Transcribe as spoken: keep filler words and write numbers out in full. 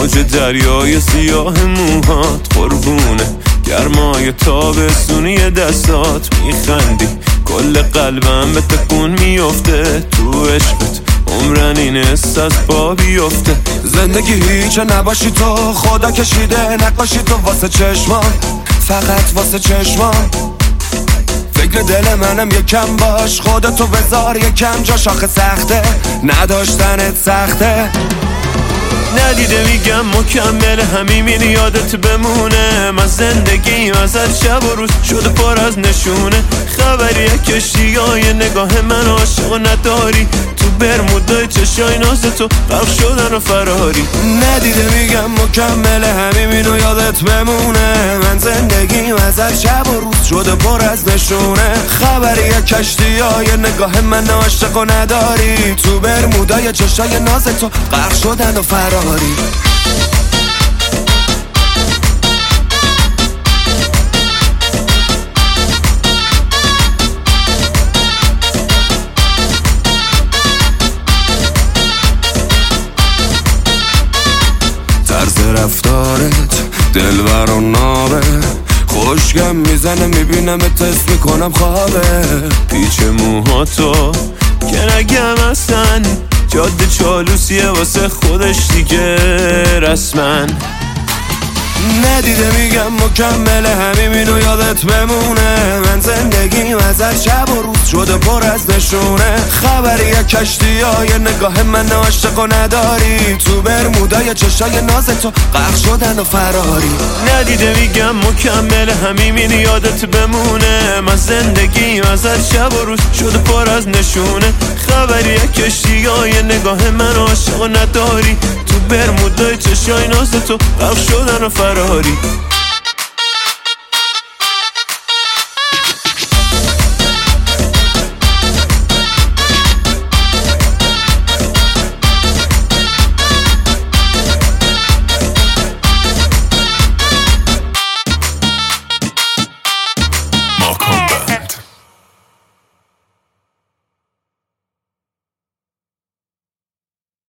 موج دریای سیاه موهات قربونه گرمای تابستونی دستات میخندی کل قلبم به تکون میفته تو عشقت عمرن این حس از پا بیفته زندگی هیچ نباشی تو خدا کشیده نقاشی تو واسه چشمام فقط واسه چشمام فکر دل منم یکم باش خودتو بذار یکم جاش آخه سخته نداشتنت سخته ندیده میگم مکمل همین یادت بمونه من زندگیم ازت شب و روز شده پر از نشونه خبریه کشتی های نگاه من عاشق و نداری تو برمودای چشای ناز تو غرق شدن و فراری ندیده میگم مکمل همین یادت بمونه من زندگیم ازت شب و روز شده پر از نشونه خبریه کشتی های نگاه من عاشق و نداری تو برمودای چشای ناز تو غرق شدن و فراری طرز رفتارت دلبر و نابه خوشگم میزنه میبینم اتست میکنم خوابه پیچ موهاتو که نگم اصلا جاده چالوسیه واسه خودش دیگه رسمن ندیده میگم مکمل همینو یادت بمونه من زندگیم ازت شب و روز شده پر از نشونه خبریه کشتی های نگاه من عاشق و نداری تو برمودای چشای ناز تو غرق شدن و فراری ندیده میگم مکمل همین یادت بمونه من زندگیم ازت شب و روز شده پر از نشونه خبریه کشتی های نگاه من عاشق و نداری تو برمودای چشای ناز تو غرق شدن و فراری